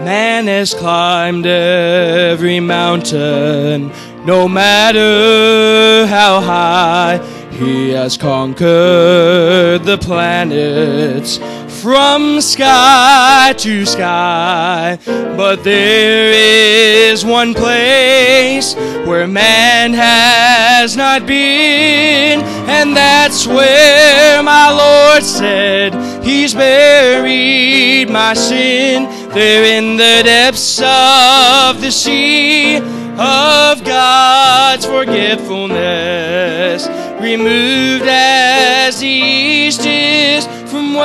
Man has climbed every mountain, no matter how high. He has conquered the planets from sky to sky. But there is one place where man has not been, and that's where my Lord said He's buried my sin. There in the depths of the sea of God's forgetfulness, removed as the east is from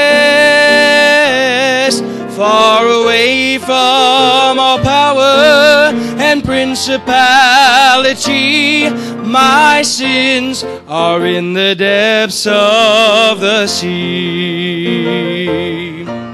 west, far away from all power and principality. My sins are in the depths of the sea.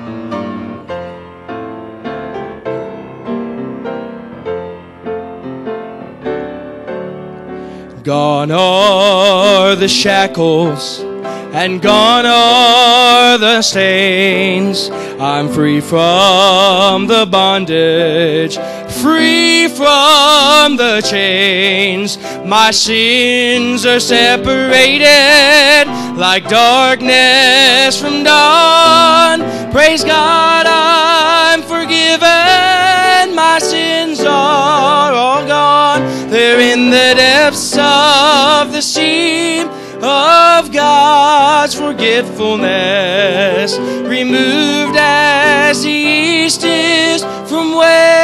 Gone are the shackles, and gone are the stains. I'm free from the bondage, free from the chains. My sins are separated like darkness from dawn. Praise God, I'm forgiven. My sins are all gone. They're in the depths of the sea of God's forgetfulness, removed as the east is from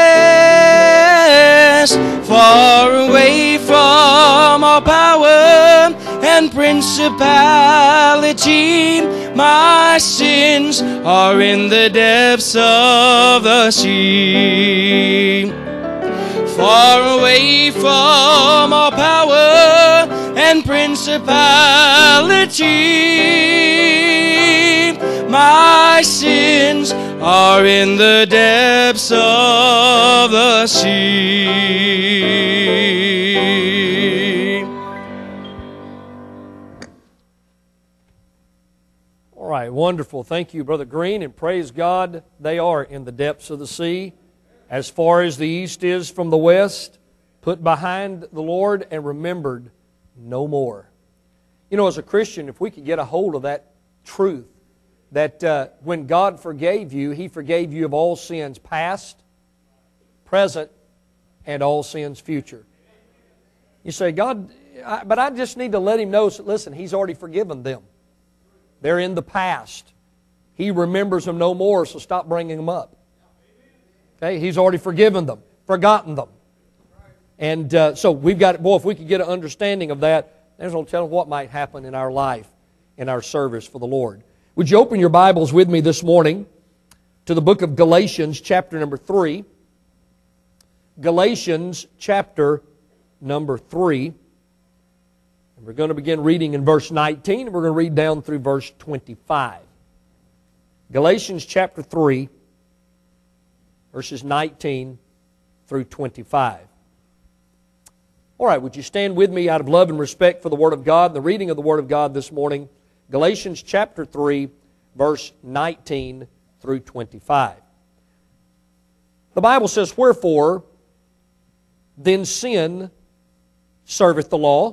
west, far away from all power and principality. My sins are in the depths of the sea, far away from all power and principality. My sins are in the depths of the sea. All right, wonderful. Thank you, Brother Green, and praise God, they are in the depths of the sea. As far as the east is from the west, put behind the Lord and remembered no more. You know, as a Christian, if we could get a hold of that truth, that when God forgave you, He forgave you of all sins past, present, and all sins future. You say, God, but I just need to let Him know, listen, He's already forgiven them. They're in the past. He remembers them no more, so stop bringing them up. Okay, He's already forgiven them, forgotten them. And so we've got, boy, if we could get an understanding of that, there's no telling what might happen in our life, in our service for the Lord. Would you open your Bibles with me this morning to the book of Galatians, chapter number 3. Galatians, chapter number 3. And we're going to begin reading in verse 19, and we're going to read down through verse 25. Galatians, chapter 3. Verses 19 through 25. All right, would you stand with me out of love and respect for the Word of God, the reading of the Word of God this morning, Galatians chapter 3, verse 19 through 25. The Bible says, "Wherefore then sin serveth the law?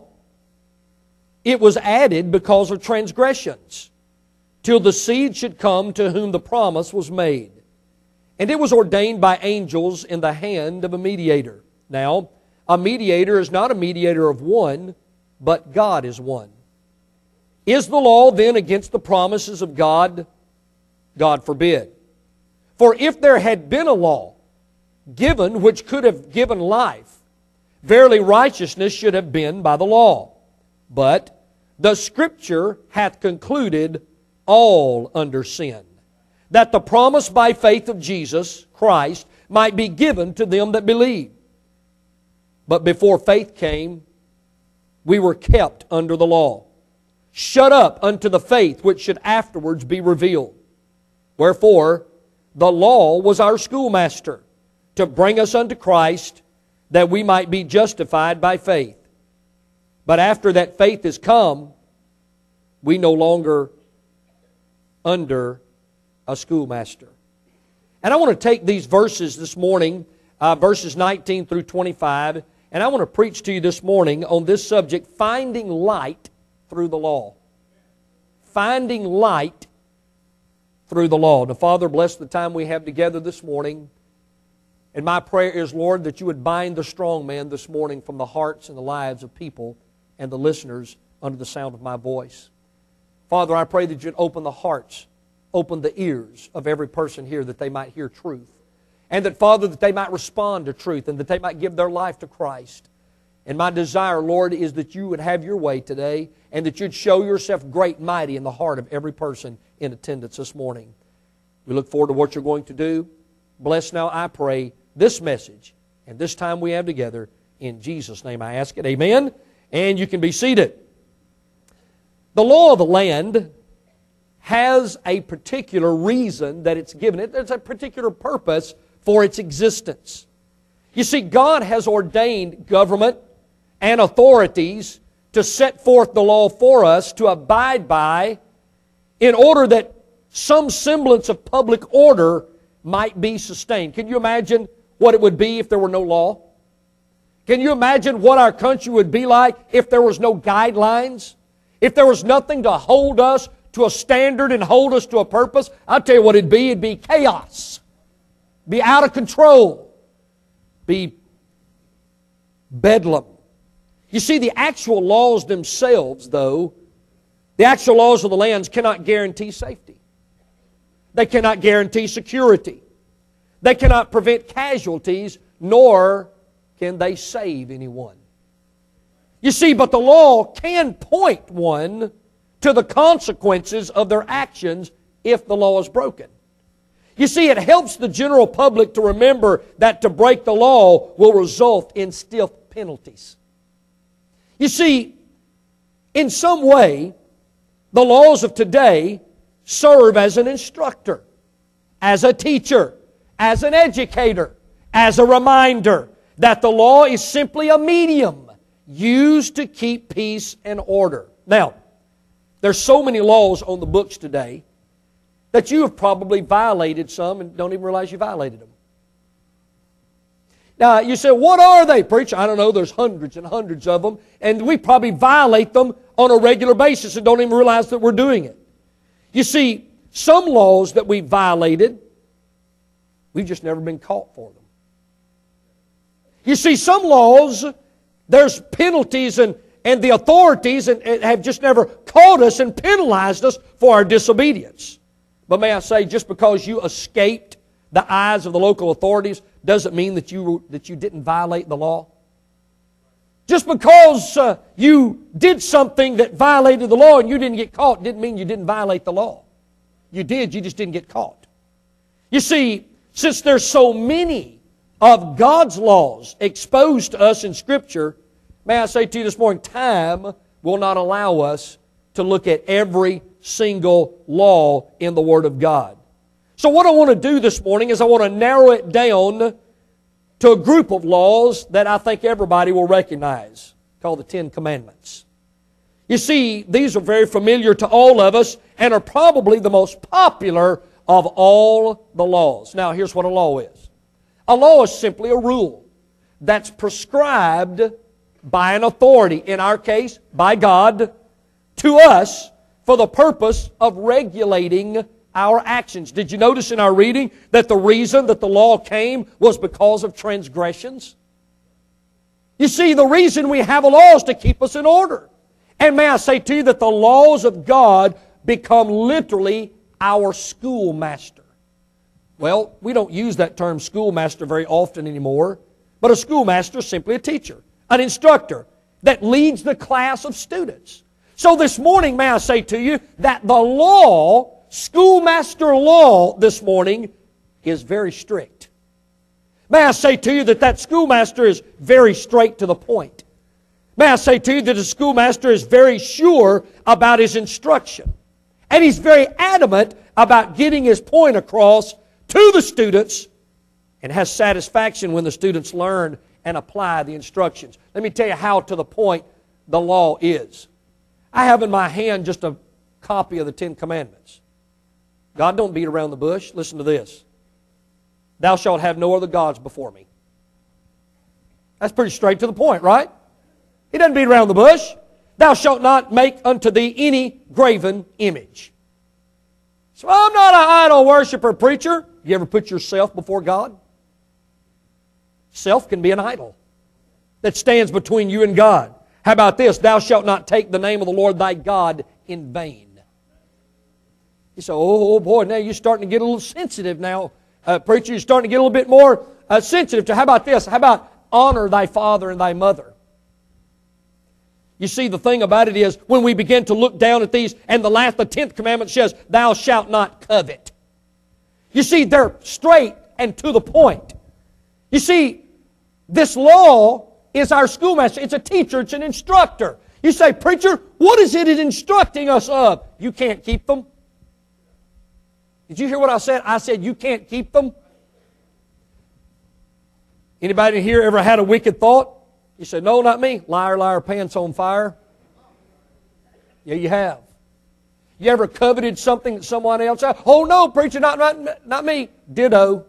It was added because of transgressions, till the seed should come to whom the promise was made. And it was ordained by angels in the hand of a mediator. Now, a mediator is not a mediator of one, but God is one. Is the law then against the promises of God? God forbid. For if there had been a law given which could have given life, verily righteousness should have been by the law. But the Scripture hath concluded all under sin, that the promise by faith of Jesus Christ might be given to them that believe. But before faith came, we were kept under the law, shut up unto the faith which should afterwards be revealed. Wherefore, the law was our schoolmaster, to bring us unto Christ, that we might be justified by faith. But after that faith is come, we no longer under a schoolmaster. And I want to take these verses this morning, verses 19 through 25, and I want to preach to you this morning on this subject, finding light through the law. Finding light through the law. Now, Father, bless the time we have together this morning. And my prayer is, Lord, that you would bind the strong man this morning from the hearts and the lives of people and the listeners under the sound of my voice. Father, I pray that you'd open the hearts, open the ears of every person here that they might hear truth. And that, Father, that they might respond to truth and that they might give their life to Christ. And my desire, Lord, is that you would have your way today and that you'd show yourself great and mighty in the heart of every person in attendance this morning. We look forward to what you're going to do. Bless now, I pray, this message and this time we have together. In Jesus' name I ask it. Amen. And you can be seated. The law of the land has a particular reason that it's given it. There's a particular purpose for its existence. You see, God has ordained government and authorities to set forth the law for us to abide by in order that some semblance of public order might be sustained. Can you imagine what it would be if there were no law? Can you imagine what our country would be like if there was no guidelines? If there was nothing to hold us to a standard and hold us to a purpose? I'll tell you what it'd be. It'd be chaos. Be out of control. Be bedlam. You see, the actual laws themselves, though, the actual laws of the lands cannot guarantee safety. They cannot guarantee security. They cannot prevent casualties, nor can they save anyone. You see, but the law can point one to the consequences of their actions if the law is broken. You see, it helps the general public to remember that to break the law will result in stiff penalties. You see, in some way, the laws of today serve as an instructor, as a teacher, as an educator, as a reminder that the law is simply a medium used to keep peace and order. Now, there's so many laws on the books today that you have probably violated some and don't even realize you violated them. Now, you say, what are they, preacher? I don't know, there's hundreds and hundreds of them, and we probably violate them on a regular basis and don't even realize that we're doing it. You see, some laws that we violated, we've just never been caught for them. You see, some laws, there's penalties and the authorities have just never caught us and penalized us for our disobedience. But may I say, just because you escaped the eyes of the local authorities doesn't mean that you didn't violate the law. Just because you did something that violated the law and you didn't get caught didn't mean you didn't violate the law. You did, you just didn't get caught. You see, since there's so many of God's laws exposed to us in Scripture, may I say to you this morning, time will not allow us to look at every single law in the Word of God. So what I want to do this morning is I want to narrow it down to a group of laws that I think everybody will recognize, called the Ten Commandments. You see, these are very familiar to all of us and are probably the most popular of all the laws. Now, here's what a law is. A law is simply a rule that's prescribed by an authority, in our case, by God, to us for the purpose of regulating our actions. Did you notice in our reading that the reason that the law came was because of transgressions? You see, the reason we have a law is to keep us in order. And may I say to you that the laws of God become literally our schoolmaster. Well, we don't use that term schoolmaster very often anymore, but a schoolmaster is simply a teacher, an instructor that leads the class of students. So this morning, may I say to you that the law, schoolmaster law this morning, is very strict. May I say to you that that schoolmaster is very straight to the point. May I say to you that the schoolmaster is very sure about his instruction. And he's very adamant about getting his point across to the students and has satisfaction when the students learn and apply the instructions. Let me tell you how to the point the law is. I have in my hand just a copy of the Ten Commandments. God don't beat around the bush. Listen to this. Thou shalt have no other gods before me. That's pretty straight to the point, right? He doesn't beat around the bush. Thou shalt not make unto thee any graven image. So I'm not an idol worshiper, preacher. You ever put yourself before God? Self can be an idol that stands between you and God. How about this? Thou shalt not take the name of the Lord thy God in vain. You say, oh boy, now you're starting to get a little sensitive now. Preacher, you're starting to get a little bit more sensitive to, how about this? How about honor thy father and thy mother? You see, the thing about it is, when we begin to look down at these, and the 10th commandment says, thou shalt not covet. You see, they're straight and to the point. You see, this law is our schoolmaster. It's a teacher. It's an instructor. You say, preacher, what is it instructing us of? You can't keep them. Did you hear what I said? I said you can't keep them. Anybody here ever had a wicked thought? You said, no, not me. Liar, liar, pants on fire. Yeah, you have. You ever coveted something that someone else had? Oh, no, preacher, not me. Ditto.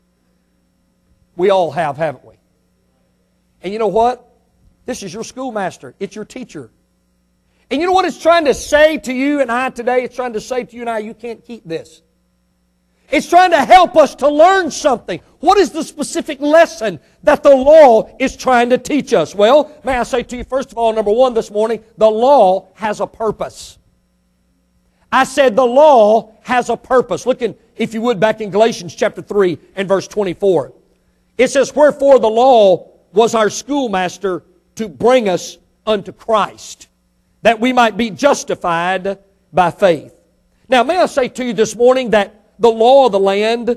We all have, haven't we? And you know what? This is your schoolmaster. It's your teacher. And you know what it's trying to say to you and I today? It's trying to say to you and I, you can't keep this. It's trying to help us to learn something. What is the specific lesson that the law is trying to teach us? Well, may I say to you, first of all, number one this morning, the law has a purpose. I said the law has a purpose. Look in, if you would, back in Galatians chapter 3 and verse 24. It says, wherefore the law was our schoolmaster to bring us unto Christ, that we might be justified by faith. Now, may I say to you this morning that the law of the land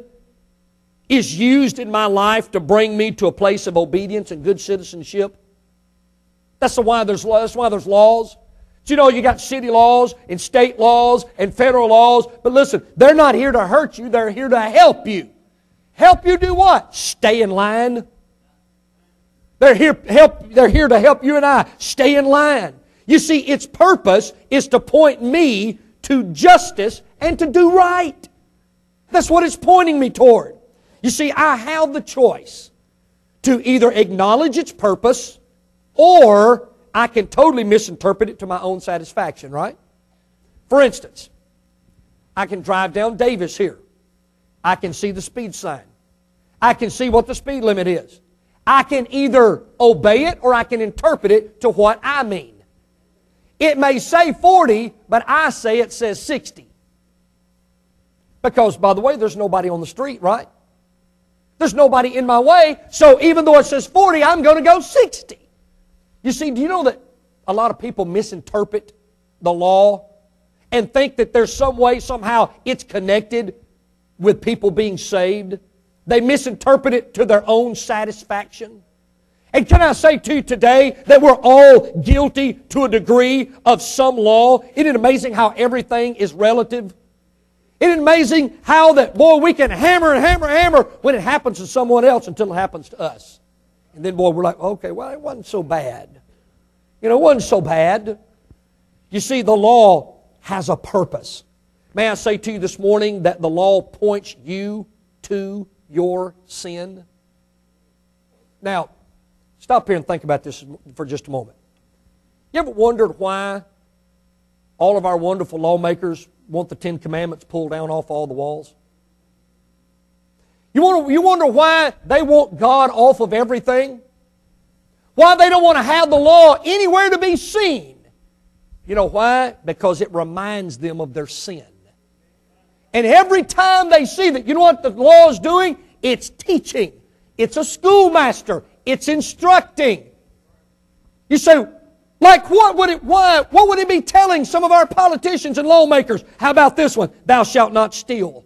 is used in my life to bring me to a place of obedience and good citizenship. That's why there's laws. You know, you got city laws and state laws and federal laws. But listen, they're not here to hurt you. They're here to help you. Help you do what? Stay in line. They're here to help you and I stay in line. You see, its purpose is to point me to justice and to do right. That's what it's pointing me toward. You see, I have the choice to either acknowledge its purpose or I can totally misinterpret it to my own satisfaction, right? For instance, I can drive down Davis here. I can see the speed sign. I can see what the speed limit is. I can either obey it or I can interpret it to what I mean. It may say 40, but I say it says 60. Because, by the way, there's nobody on the street, right? There's nobody in my way, so even though it says 40, I'm going to go 60. You see, do you know that a lot of people misinterpret the law and think that there's some way, somehow, it's connected with people being saved? They misinterpret it to their own satisfaction. And can I say to you today that we're all guilty to a degree of some law? Isn't it amazing how everything is relative? Isn't it amazing how that, boy, we can hammer and hammer and hammer when it happens to someone else until it happens to us. And then, boy, we're like, okay, well, it wasn't so bad. You know, it wasn't so bad. You see, the law has a purpose. May I say to you this morning that the law points you to your sin? Now, stop here and think about this for just a moment. You ever wondered why all of our wonderful lawmakers want the 10 Commandments pulled down off all the walls? You wonder why they want God off of everything? Why they don't want to have the law anywhere to be seen? You know why? Because it reminds them of their sin. And every time they see that, you know what the law is doing? It's teaching. It's a schoolmaster. It's instructing. You say, like what would it be telling some of our politicians and lawmakers? How about this one? Thou shalt not steal.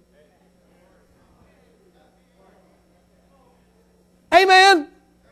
Amen.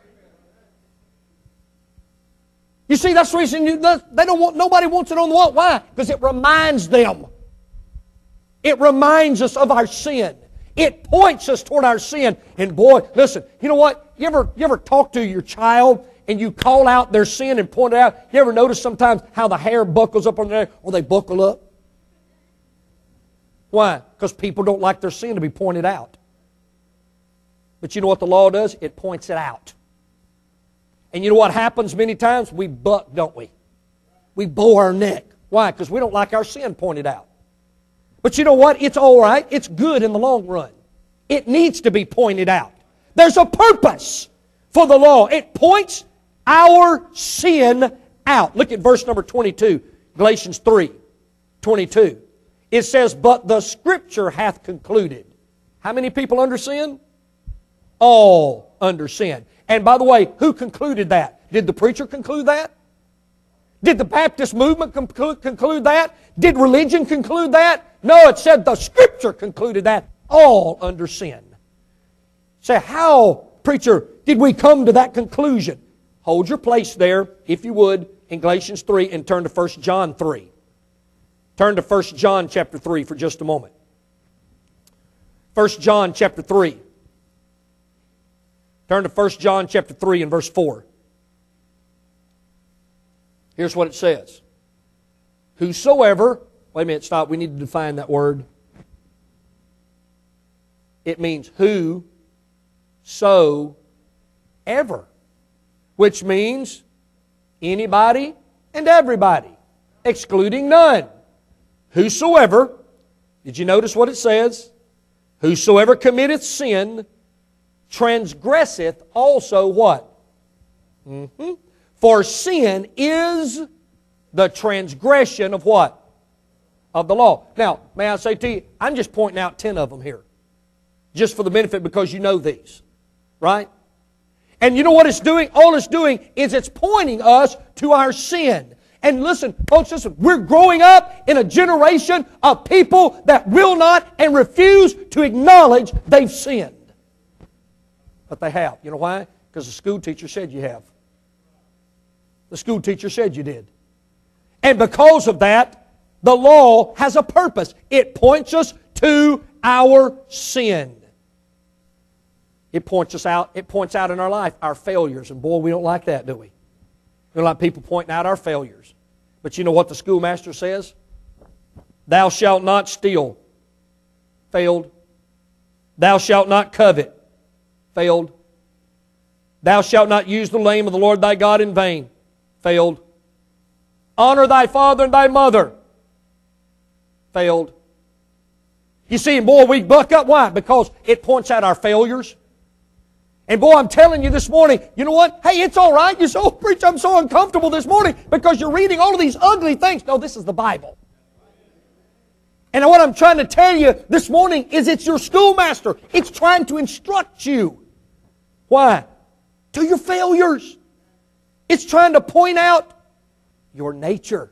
You see, that's the reason nobody wants it on the wall. Why? Because it reminds them. It reminds us of our sin. It points us toward our sin. And boy, listen, you know what? You ever talk to your child and you call out their sin and point it out? You ever notice sometimes how the hair buckles up on their, or they buckle up? Why? Because people don't like their sin to be pointed out. But you know what the law does? It points it out. And you know what happens many times? We buck, don't we? We bow our neck. Why? Because we don't like our sin pointed out. But you know what? It's all right. It's good in the long run. It needs to be pointed out. There's a purpose for the law. It points our sin out. Look at verse number 22, Galatians 3:22. It says, but the Scripture hath concluded. How many people under sin? All under sin. And by the way, who concluded that? Did the preacher conclude that? Did the Baptist movement conclude that? Did religion conclude that? No, it said the Scripture concluded that. All under sin. Say, how, preacher, did we come to that conclusion? Hold your place there, if you would, in Galatians 3 and turn to 1 John 3. Turn to 1 John chapter 3 for just a moment. 1 John chapter 3. Turn to 1 John chapter 3 and verse 4. Here's what it says. Whosoever, wait a minute, stop, we need to define that word. It means who, so, ever. Which means anybody and everybody, excluding none. Whosoever, did you notice what it says? Whosoever committeth sin, transgresseth also what? For sin is the transgression of what? Of the law. Now, may I say to you, I'm just pointing out 10 of them here. Just for the benefit because you know these. Right? And you know what it's doing? All it's doing is it's pointing us to our sin. And listen, folks, listen, we're growing up in a generation of people that will not and refuse to acknowledge they've sinned. But they have. You know why? Because the school teacher said you have. The school teacher said you did. And because of that, the law has a purpose. It points us to our sin. It points us out. It points out in our life our failures. And boy, we don't like that, do we? We don't like people pointing out our failures. But you know what the schoolmaster says? Thou shalt not steal. Failed. Thou shalt not covet. Failed. Thou shalt not use the name of the Lord thy God in vain. Failed. Honor thy father and thy mother. Failed. You see, and boy, we buck up. Why? Because it points out our failures. And boy, I'm telling you this morning, you know what? Hey, it's all right. You're so, preach, I'm so uncomfortable this morning because you're reading all of these ugly things. No, this is the Bible. And what I'm trying to tell you this morning is it's your schoolmaster. It's trying to instruct you. Why? To your failures. It's trying to point out your nature.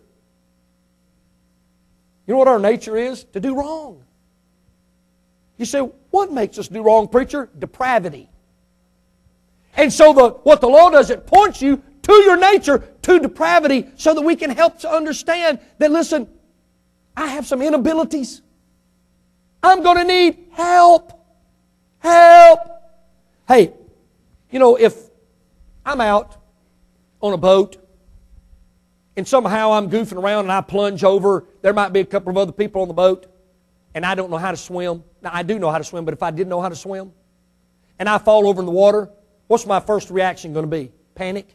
You know what our nature is? To do wrong. You say, what makes us do wrong, preacher? Depravity. And so what the law does, it points you to your nature, to depravity, so that we can help to understand that, listen, I have some inabilities. I'm going to need help. Help. Hey, you know, if I'm out on a boat and somehow I'm goofing around and I plunge over, there might be a couple of other people on the boat and I don't know how to swim. Now, I do know how to swim, but if I didn't know how to swim and I fall over in the water, what's my first reaction going to be? Panic?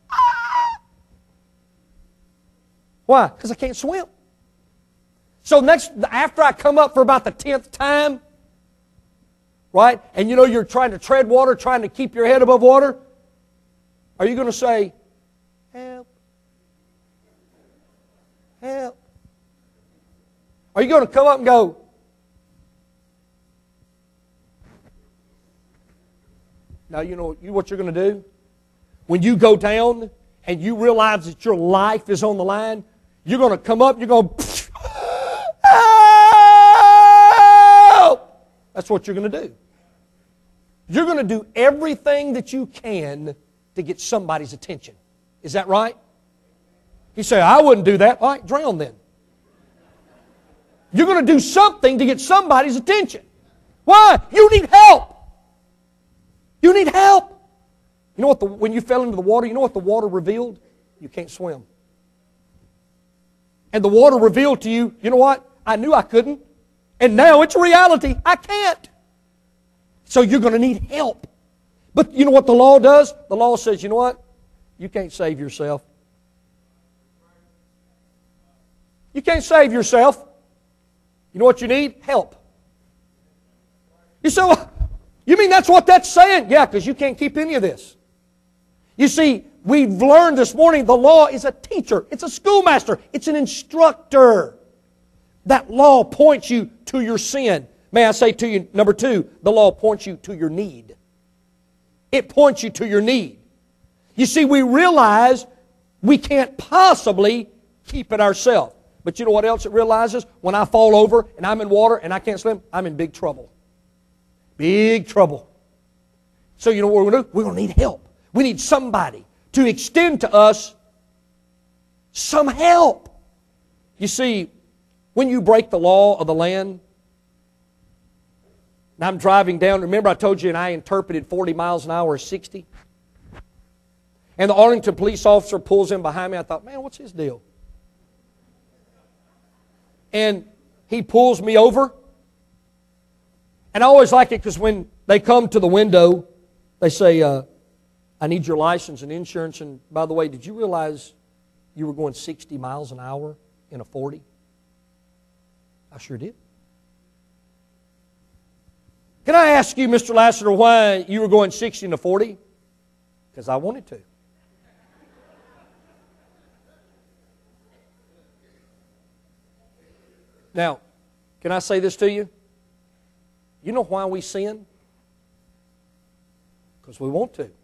Why? Because I can't swim. So after I come up for about the 10th time, right, and you know you're trying to tread water, trying to keep your head above water, are you going to say, help? Help? Are you going to come up and go, now you know what you're going to do? When you go down and you realize that your life is on the line, you're going to come up, you're going to, help! That's what you're going to do. You're going to do everything that you can to get somebody's attention. Is that right? You say, I wouldn't do that. All right, drown then. You're going to do something to get somebody's attention. Why? You need help. You need help. You know what? When you fell into the water, you know what the water revealed? You can't swim. And the water revealed to you, you know what? I knew I couldn't. And now it's a reality. I can't. So you're going to need help. But you know what the law does? The law says, you know what? You can't save yourself. You can't save yourself. You know what you need? Help. You say, well, you mean that's what that's saying? Yeah, because you can't keep any of this. You see, we've learned this morning the law is a teacher. It's a schoolmaster. It's an instructor. That law points you to your sin. May I say to you, number two, the law points you to your need. It points you to your need. You see, we realize we can't possibly keep it ourselves. But you know what else it realizes? When I fall over and I'm in water and I can't swim, I'm in big trouble. Big trouble. So you know what we're going to do? We're going to need help. We need somebody to extend to us some help. You see, when you break the law of the land, and I'm driving down, remember I told you and I interpreted 40 miles an hour as 60? And the Arlington police officer pulls in behind me. I thought, man, what's his deal? And he pulls me over. And I always like it because when they come to the window, they say, I need your license and insurance. And by the way, did you realize you were going 60 miles an hour in a 40? I sure did. Can I ask you, Mr. Lassiter, why you were going 60 in a 40? Because I wanted to. Now, can I say this to you? You know why we sin? Because we want to.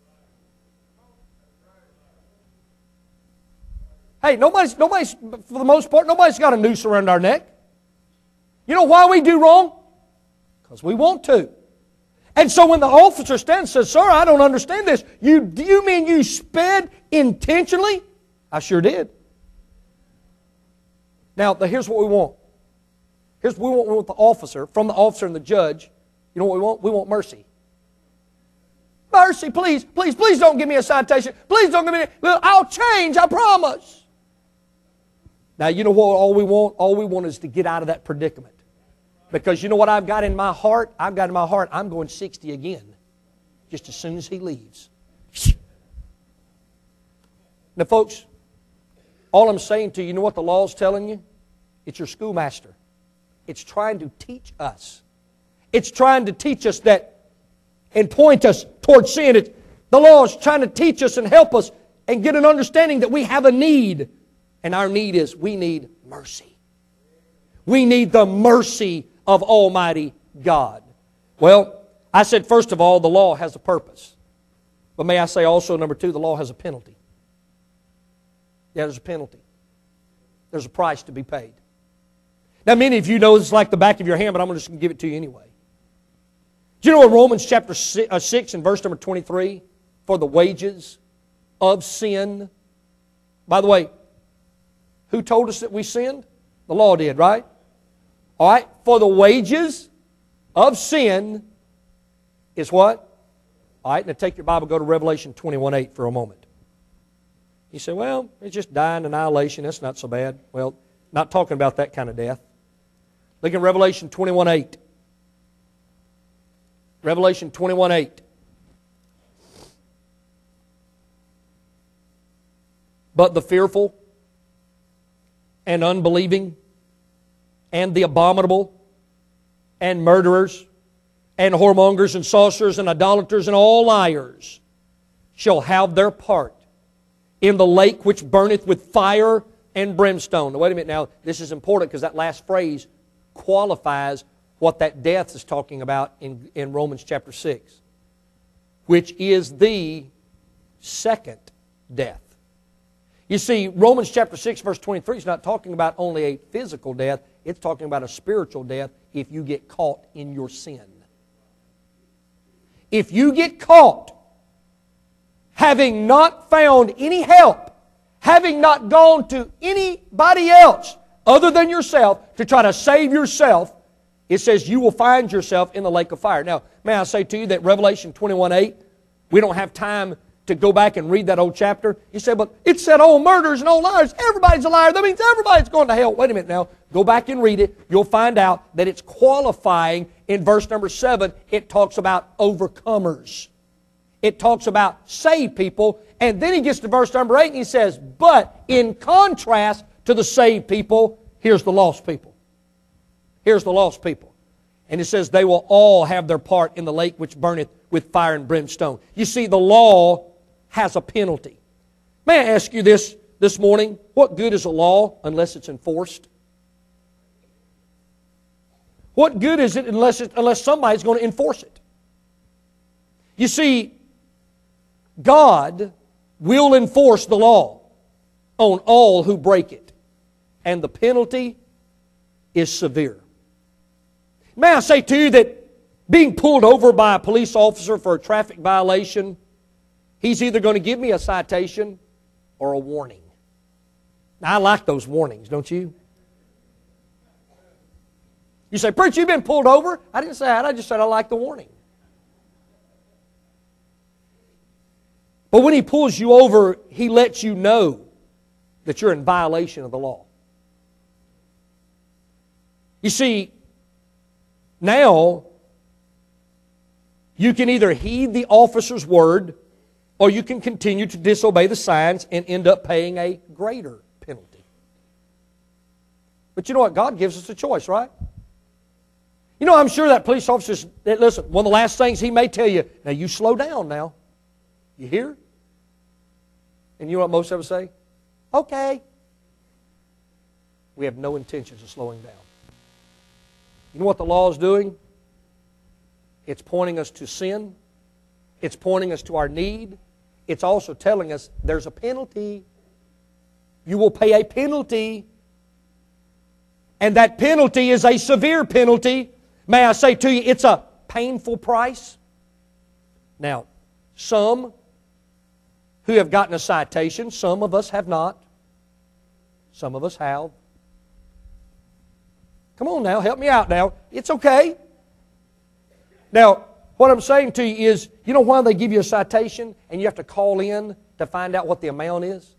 Hey, nobody's, for the most part, nobody's got a noose around our neck. You know why we do wrong? Because we want to. And so when the officer stands and says, sir, I don't understand this. Do you mean you sped intentionally? I sure did. Now, here's what we want. Here's what we want the officer, from the officer and the judge. You know what we want? We want mercy. Mercy, please, please, please don't give me a citation. Please don't give me I'll change, I promise. Now, you know what all we want? All we want is to get out of that predicament. Because you know what I've got in my heart? I've got in my heart, I'm going 60 again. Just as soon as he leaves. Now, folks, all I'm saying to you, you know what the law's telling you? It's your schoolmaster. It's trying to teach us. It's trying to teach us that and point us towards sin. The law is trying to teach us and help us and get an understanding that we have a need. And our need is we need mercy. We need the mercy of Almighty God. Well, I said first of all, the law has a purpose. But may I say also, number two, the law has a penalty. Yeah, there's a penalty. There's a price to be paid. Now, many of you know this is like the back of your hand, but I'm just going to give it to you anyway. Do you know in Romans chapter 6 and verse number 23, for the wages of sin? By the way, who told us that we sinned? The law did, right? All right, for the wages of sin is what? All right, now take your Bible, go to Revelation 21:8 for a moment. You say, well, it's just dying, annihilation, that's not so bad. Well, not talking about that kind of death. Look at Revelation 21:8. Revelation 21:8. But the fearful and unbelieving and the abominable and murderers and whoremongers and sorcerers and idolaters and all liars shall have their part in the lake which burneth with fire and brimstone. Now, wait a minute now. This is important because that last phrase qualifies what that death is talking about in Romans chapter 6, which is the second death. You see, Romans chapter 6, verse 23 is not talking about only a physical death. It's talking about a spiritual death if you get caught in your sin. If you get caught having not found any help, having not gone to anybody else other than yourself to try to save yourself, it says you will find yourself in the lake of fire. Now, may I say to you that Revelation 21:8, we don't have time to go back and read that old chapter. You say, but it said all murders and all liars. Everybody's a liar. That means everybody's going to hell. Wait a minute now. Go back and read it. You'll find out that it's qualifying. In verse number 7, it talks about overcomers. It talks about saved people. And then he gets to verse number 8 and he says, but in contrast to the saved people, here's the lost people. Here's the lost people. And it says, they will all have their part in the lake which burneth with fire and brimstone. You see, the law has a penalty. May I ask you this morning? What good is a law unless it's enforced? What good is it unless somebody's going to enforce it? You see, God will enforce the law on all who break it. And the penalty is severe. May I say to you that being pulled over by a police officer for a traffic violation, he's either going to give me a citation or a warning. Now, I like those warnings, don't you? You say, preacher, you've been pulled over? I didn't say that. I just said I like the warning. But when he pulls you over, he lets you know that you're in violation of the law. You see, now you can either heed the officer's word or you can continue to disobey the signs and end up paying a greater penalty. But you know what? God gives us a choice, right? You know, I'm sure that police officer, listen, one of the last things he may tell you, now you slow down now. You hear? And you know what most of us say? Okay. We have no intentions of slowing down. You know what the law is doing? It's pointing us to sin. It's pointing us to our need. It's also telling us there's a penalty. You will pay a penalty. And that penalty is a severe penalty. May I say to you, it's a painful price. Now, some who have gotten a citation, some of us have not. Some of us have. Come on now, help me out now. It's okay. Now, what I'm saying to you is, you know why they give you a citation and you have to call in to find out what the amount is?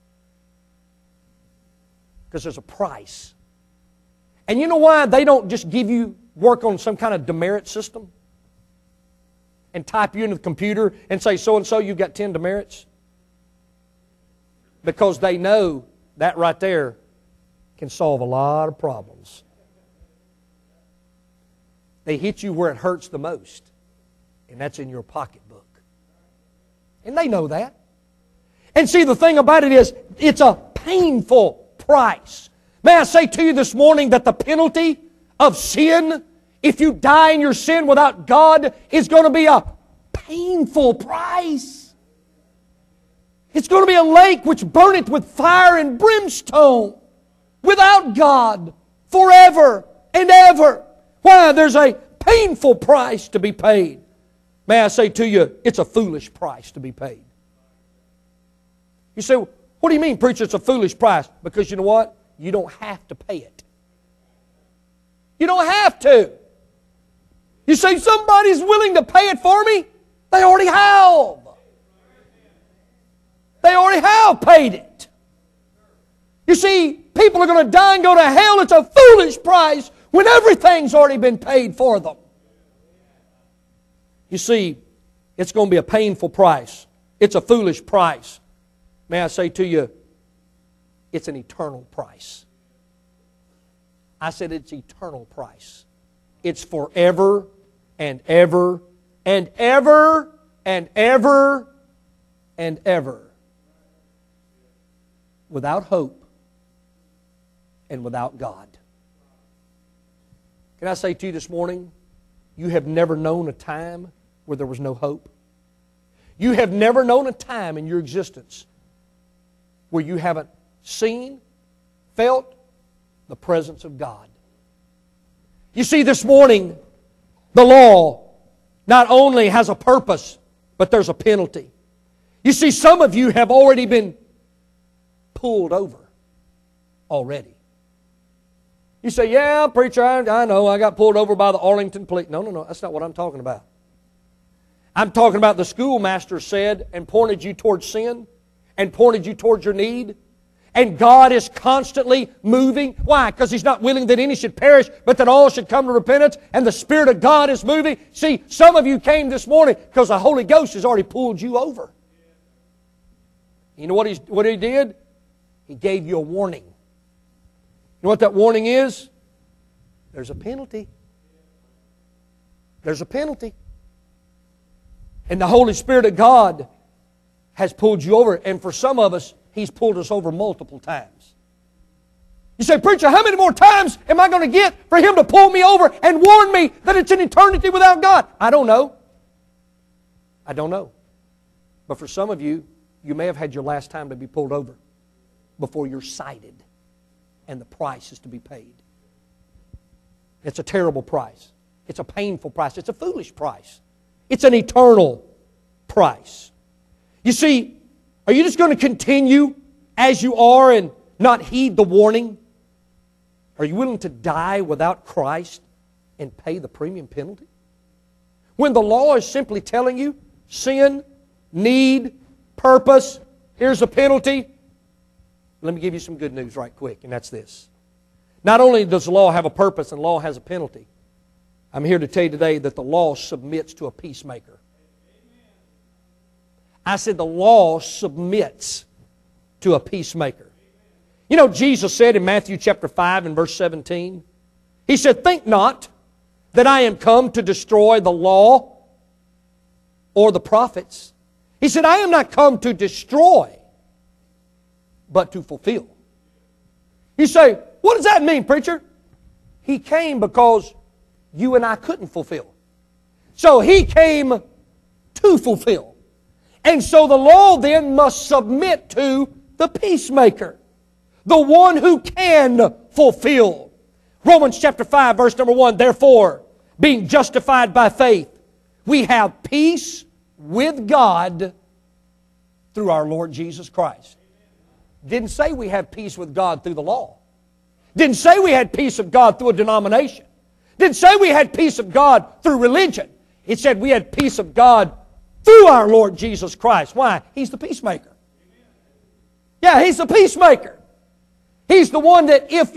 Because there's a price. And you know why they don't just give you work on some kind of demerit system? And type you into the computer and say, so-and-so, you've got 10 demerits? Because they know that right there can solve a lot of problems. They hit you where it hurts the most, and that's in your pocketbook. And they know that. And see, the thing about it is, it's a painful price. May I say to you this morning that the penalty of sin, if you die in your sin without God, is going to be a painful price. It's going to be a lake which burneth with fire and brimstone without God forever and ever. Why? There's a painful price to be paid. May I say to you, it's a foolish price to be paid. You say, what do you mean, preacher, it's a foolish price? Because you know what? You don't have to pay it. You don't have to. You say, somebody's willing to pay it for me? They already have. They already have paid it. You see, people are going to die and go to hell. It's a foolish price when everything's already been paid for them. You see, it's going to be a painful price. It's a foolish price. May I say to you, it's an eternal price. I said it's eternal price. It's forever and ever and ever and ever and ever. Without hope and without God. Can I say to you this morning, you have never known a time where there was no hope? You have never known a time in your existence where you haven't seen, felt the presence of God. You see, this morning, the law not only has a purpose, but there's a penalty. You see, some of you have already been pulled over already. You say, yeah, preacher, I know, I got pulled over by the Arlington police. No, that's not what I'm talking about. I'm talking about the schoolmaster said and pointed you towards sin and pointed you towards your need. And God is constantly moving. Why? Because He's not willing that any should perish, but that all should come to repentance. And the Spirit of God is moving. See, some of you came this morning because the Holy Ghost has already pulled you over. You know what He did? He gave you a warning. You know what that warning is? There's a penalty. There's a penalty. And the Holy Spirit of God has pulled you over. And for some of us, He's pulled us over multiple times. You say, preacher, how many more times am I going to get for Him to pull me over and warn me that it's an eternity without God? I don't know. I don't know. But for some of you, you may have had your last time to be pulled over before you're cited. And the price is to be paid. It's a terrible price. It's a painful price. It's a foolish price. It's an eternal price. You see, are you just going to continue as you are and not heed the warning? Are you willing to die without Christ and pay the premium penalty? When the law is simply telling you sin, need, purpose, here's a penalty. Let me give you some good news right quick, and that's this. Not only does the law have a purpose and law has a penalty, I'm here to tell you today that the law submits to a peacemaker. I said the law submits to a peacemaker. You know, Jesus said in Matthew chapter 5 and verse 17, He said, think not that I am come to destroy the law or the prophets. He said, I am not come to destroy, but to fulfill. You say, what does that mean, preacher? He came because you and I couldn't fulfill. So He came to fulfill. And so the law then must submit to the peacemaker, the one who can fulfill. Romans chapter 5 verse number 1, therefore, being justified by faith, we have peace with God through our Lord Jesus Christ. Didn't say we have peace with God through the law. Didn't say we had peace of God through a denomination. Didn't say we had peace of God through religion. It said we had peace of God through our Lord Jesus Christ. Why? He's the peacemaker. Yeah, He's the peacemaker. He's the one that if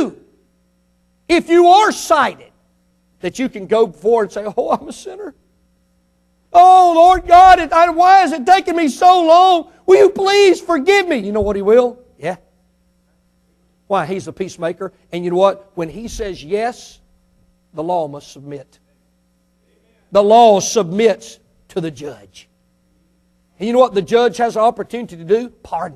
you are cited, that you can go before and say, oh, I'm a sinner. Oh, Lord God, why is it taking me so long? Will you please forgive me? You know what He will? Yeah. Why? He's the peacemaker. And you know what? When He says yes, the law must submit. The law submits to the judge. And you know what the judge has an opportunity to do? Pardon.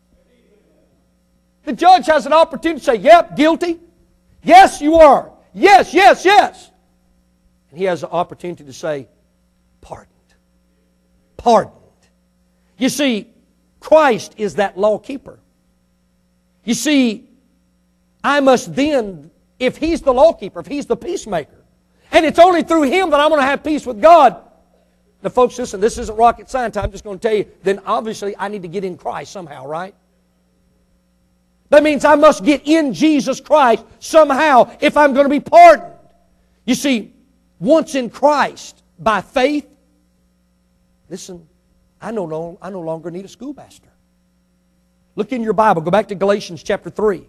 The judge has an opportunity to say, yep, guilty. Yes, you are. Yes, yes, yes. And he has an opportunity to say, pardoned. Pardoned. You see, Christ is that law keeper. You see, I must then, if He's the law keeper, if He's the peacemaker, and it's only through Him that I'm going to have peace with God. Now, folks, listen, this isn't rocket science. I'm just going to tell you, then obviously I need to get in Christ somehow, right? That means I must get in Jesus Christ somehow if I'm going to be pardoned. You see, once in Christ, by faith, listen, I no longer need a schoolmaster. Look in your Bible. Go back to Galatians chapter 3.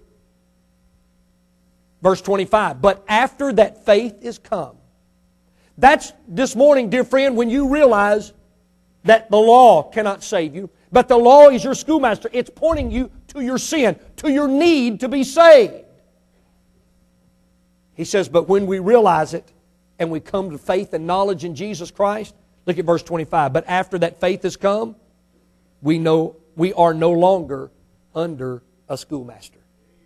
Verse 25. But after that faith is come. That's this morning, dear friend, when you realize that the law cannot save you, but the law is your schoolmaster. It's pointing you to your sin, to your need to be saved. He says, but when we realize it and we come to faith and knowledge in Jesus Christ, look at verse 25. But after that faith has come, we know we are no longer under a schoolmaster.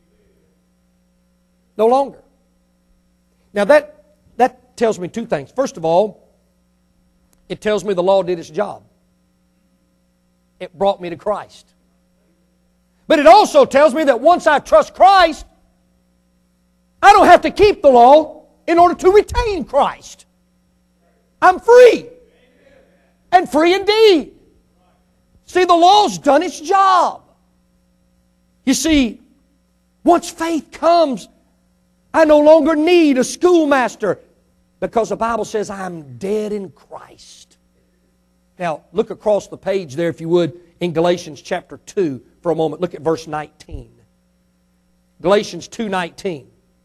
No longer. Now that tells me two things. First of all, it tells me the law did its job. It brought me to Christ. But it also tells me that once I trust Christ, I don't have to keep the law in order to retain Christ. I'm free. And free indeed. See, the law's done its job. You see, once faith comes, I no longer need a schoolmaster because the Bible says I'm dead in Christ. Now, look across the page there, if you would, in Galatians chapter 2 for a moment. Look at verse 19. Galatians 2:19.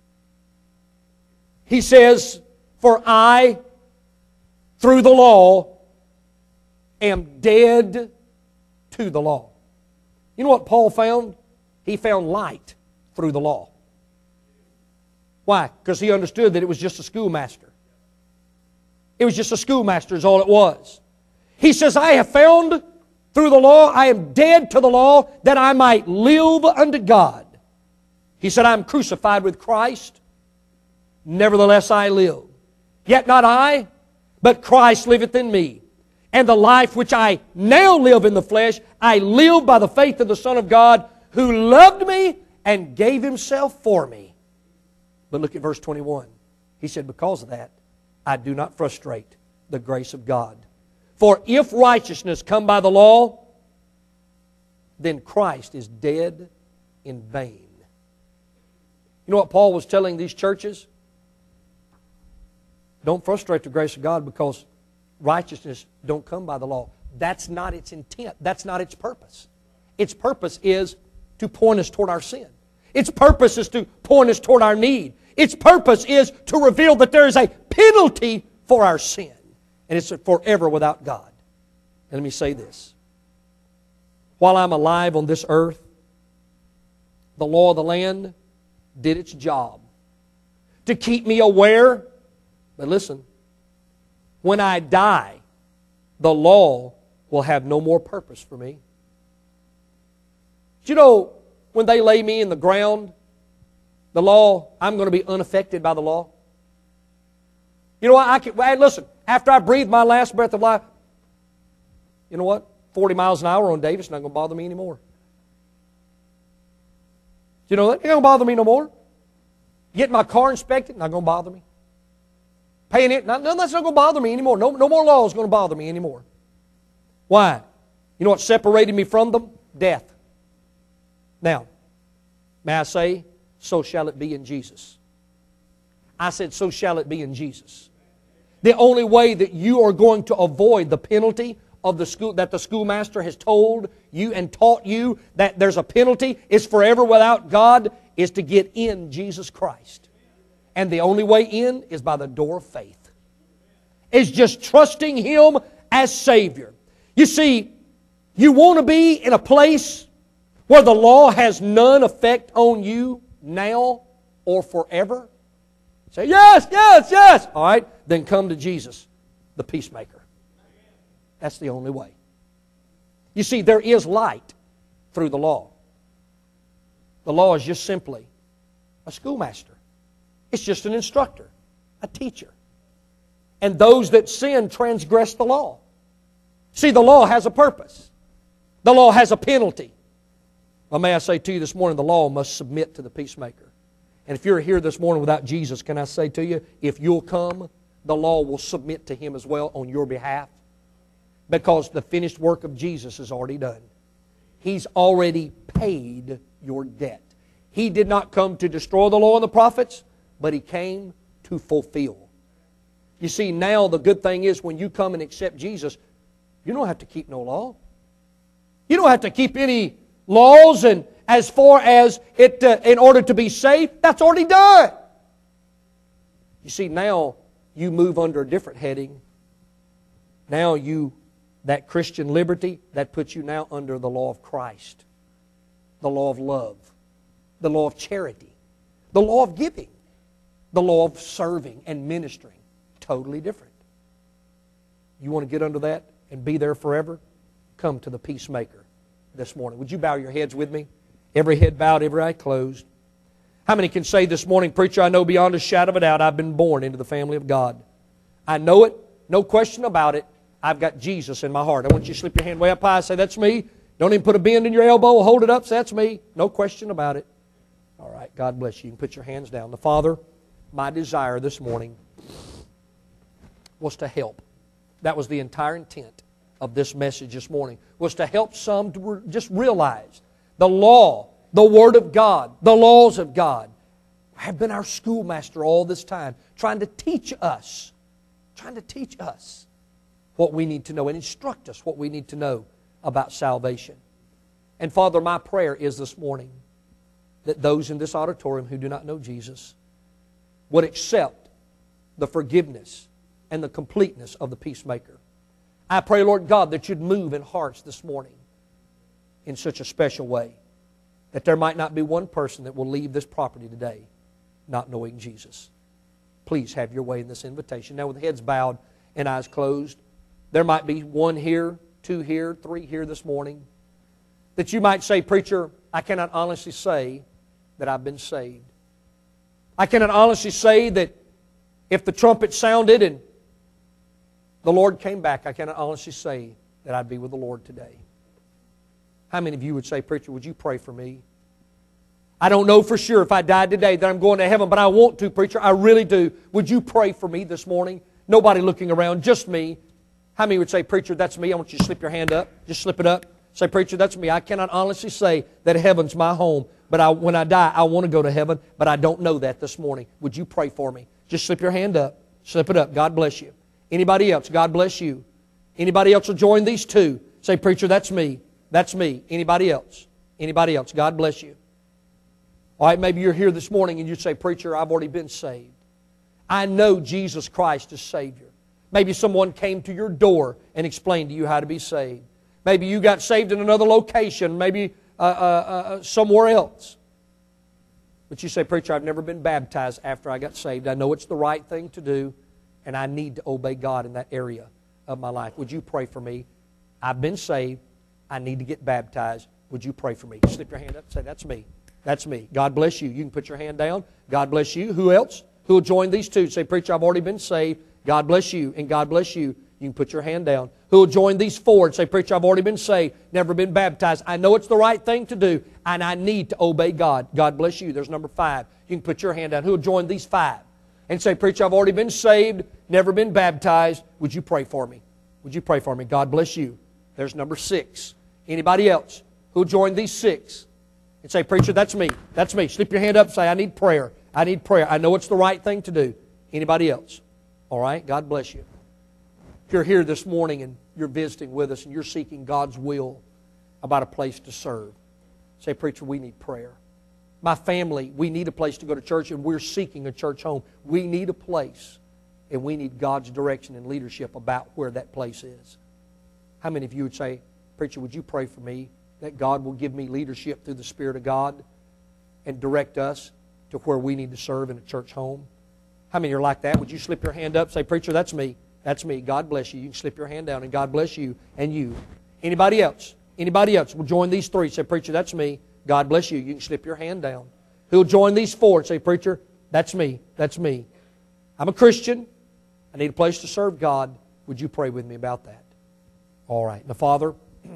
He says, "For I, through the law, am dead to the law." You know what Paul found? He found light through the law. Why? Because he understood that it was just a schoolmaster. It was just a schoolmaster is all it was. He says, "I have found through the law, I am dead to the law, that I might live unto God." He said, "I am crucified with Christ. Nevertheless I live. Yet not I, but Christ liveth in me. And the life which I now live in the flesh, I live by the faith of the Son of God, who loved me and gave Himself for me." But look at verse 21. He said, "Because of that, I do not frustrate the grace of God. For if righteousness come by the law, then Christ is dead in vain." You know what Paul was telling these churches? Don't frustrate the grace of God because righteousness don't come by the law. That's not its intent. That's not its purpose. Its purpose is to point us toward our sin. Its purpose is to point us toward our need. Its purpose is to reveal that there is a penalty for our sin. And it's forever without God. And let me say this. While I'm alive on this earth, the law of the land did its job to keep me aware. But listen, when I die, the law will have no more purpose for me. Do you know, when they lay me in the ground, the law, I'm going to be unaffected by the law. You know what? Listen, after I breathe my last breath of life, you know what? 40 miles an hour on Davis, not going to bother me anymore. You know that? It ain't going to bother me no more. Getting my car inspected, not going to bother me. Paying it, that's not going to bother me anymore. No more law is going to bother me anymore. Why? You know what separated me from them? Death. Now, may I say, so shall it be in Jesus. I said, so shall it be in Jesus. The only way that you are going to avoid the penalty of the school that the schoolmaster has told you and taught you that there's a penalty is forever without God is to get in Jesus Christ. And the only way in is by the door of faith. It's just trusting Him as Savior. You see, you want to be in a place where the law has none effect on you now or forever? Say, yes, yes, yes. All right, then come to Jesus, the peacemaker. That's the only way. You see, there is light through the law. The law is just simply a schoolmaster. It's just an instructor, a teacher. And those that sin transgress the law. See, the law has a purpose. The law has a penalty. Well, may I say to you this morning, the law must submit to the peacemaker. And if you're here this morning without Jesus, can I say to you, if you'll come, the law will submit to Him as well on your behalf. Because the finished work of Jesus is already done. He's already paid your debt. He did not come to destroy the law and the prophets, but He came to fulfill. You see, now the good thing is when you come and accept Jesus, you don't have to keep no law. You don't have to keep any laws, and as far as it, in order to be saved, that's already done. You see, now you move under a different heading. Now that Christian liberty, that puts you now under the law of Christ. The law of love. The law of charity. The law of giving. The law of serving and ministering. Totally different. You want to get under that and be there forever? Come to the peacemaker this morning. Would you bow your heads with me? Every head bowed, every eye closed. How many can say this morning, preacher, I know beyond a shadow of a doubt I've been born into the family of God. I know it, no question about it. I've got Jesus in my heart. I want you to slip your hand way up high and say, that's me. Don't even put a bend in your elbow. Hold it up. Say, that's me. No question about it. All right, God bless you. You can put your hands down. The Father, my desire this morning was to help. That was the entire intent of this message this morning, was to help some to just realize the law, the Word of God, the laws of God have been our schoolmaster all this time, trying to teach us what we need to know and instruct us what we need to know about salvation. And Father, my prayer is this morning that those in this auditorium who do not know Jesus would accept the forgiveness and the completeness of the peacemaker. I pray, Lord God, that You'd move in hearts this morning in such a special way that there might not be one person that will leave this property today not knowing Jesus. Please have Your way in this invitation. Now with heads bowed and eyes closed, there might be one here, two here, three here this morning that you might say, Preacher, I cannot honestly say that I've been saved. I cannot honestly say that if the trumpet sounded and the Lord came back, I cannot honestly say that I'd be with the Lord today. How many of you would say, Preacher, would you pray for me? I don't know for sure if I died today that I'm going to heaven, but I want to, Preacher. I really do. Would you pray for me this morning? Nobody looking around, just me. How many would say, Preacher, that's me? I want you to slip your hand up. Just slip it up. Say, Preacher, that's me. I cannot honestly say that heaven's my home, but when I die, I want to go to heaven, but I don't know that this morning. Would you pray for me? Just slip your hand up. Slip it up. God bless you. Anybody else? God bless you. Anybody else will join these two? Say, Preacher, that's me. That's me. Anybody else? Anybody else? God bless you. All right, maybe you're here this morning and you say, Preacher, I've already been saved. I know Jesus Christ is Savior. Maybe someone came to your door and explained to you how to be saved. Maybe you got saved in another location, maybe somewhere else. But you say, Preacher, I've never been baptized after I got saved. I know it's the right thing to do, and I need to obey God in that area of my life. Would you pray for me? I've been saved. I need to get baptized. Would you pray for me? Slip your hand up and say, that's me. That's me. God bless you. You can put your hand down. God bless you. Who else? Who will join these two? Say, Preacher, I've already been saved. God bless you, and God bless you. You can put your hand down. Who will join these four and say, Preacher, I've already been saved, never been baptized. I know it's the right thing to do, and I need to obey God. God bless you. There's number 5. You can put your hand down. Who will join these 5 and say, Preacher, I've already been saved, never been baptized. Would you pray for me? Would you pray for me? God bless you. There's number 6. Anybody else who will join these 6 and say, Preacher, that's me. That's me. Slip your hand up and say, I need prayer. I need prayer. I know it's the right thing to do. Anybody else? All right? God bless you. If you're here this morning and you're visiting with us and you're seeking God's will about a place to serve, say, Preacher, we need prayer. My family, we need a place to go to church, and we're seeking a church home. We need a place, and we need God's direction and leadership about where that place is. How many of you would say, Preacher, would you pray for me that God will give me leadership through the Spirit of God and direct us to where we need to serve in a church home? How many are like that? Would you slip your hand up and say, Preacher, that's me. That's me. God bless you. You can slip your hand down, and God bless you and you. Anybody else? Anybody else will join these 3. Say, Preacher, that's me. God bless you. You can slip your hand down. Who'll join these 4 and say, Preacher, that's me. That's me. I'm a Christian. I need a place to serve God. Would you pray with me about that? All right. Now, Father,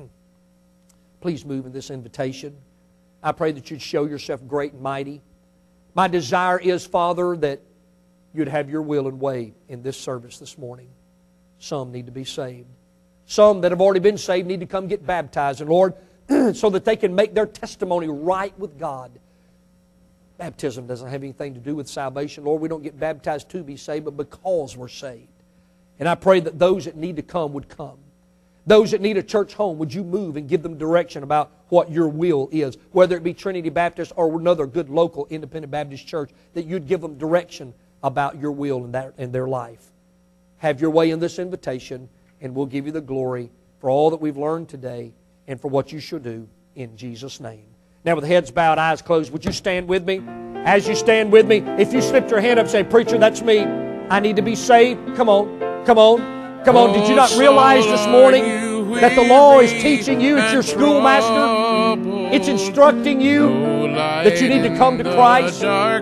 please move in this invitation. I pray that You'd show Yourself great and mighty. My desire is, Father, that You'd have Your will and way in this service this morning. Some need to be saved. Some that have already been saved need to come get baptized. And Lord, so that they can make their testimony right with God. Baptism doesn't have anything to do with salvation. Lord, we don't get baptized to be saved, but because we're saved. And I pray that those that need to come would come. Those that need a church home, would You move and give them direction about what Your will is, whether it be Trinity Baptist or another good local independent Baptist church, that You'd give them direction about Your will in their life. Have Your way in this invitation, and we'll give You the glory for all that we've learned today and for what You shall do in Jesus' name. Now with heads bowed, eyes closed, would you stand with me? As you stand with me, if you slipped your hand up and say, Preacher, that's me. I need to be saved. Come on. Come on. Come on. Did you not realize this morning that the law is teaching you? It's your schoolmaster. It's instructing you that you need to come to Christ.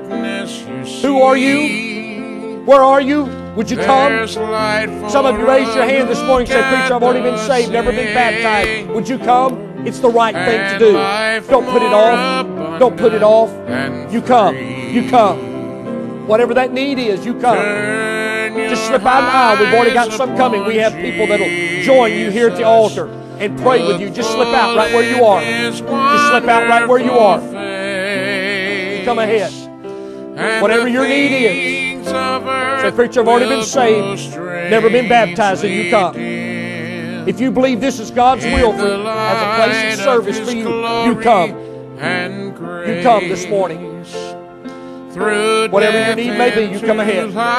Who are you? Where are you? Would you come? Some of you raised your hand this morning and said, Preacher, I've already been saved, never been baptized. Would you come? It's the right thing to do. Don't put it off. Don't put it off. You come. You come. Whatever that need is, you come. Just slip out an aisle. We've already got some coming. We have people that will join you here at the altar and pray with you. Just slip out right where you are. Just slip out right where you are. Come ahead. Whatever your need is. Say, Preacher, I've already been saved, never been baptized, and you come. If you believe this is God's will for, as a place of service for you, you come. You come this morning. Whatever your need may be, you come ahead.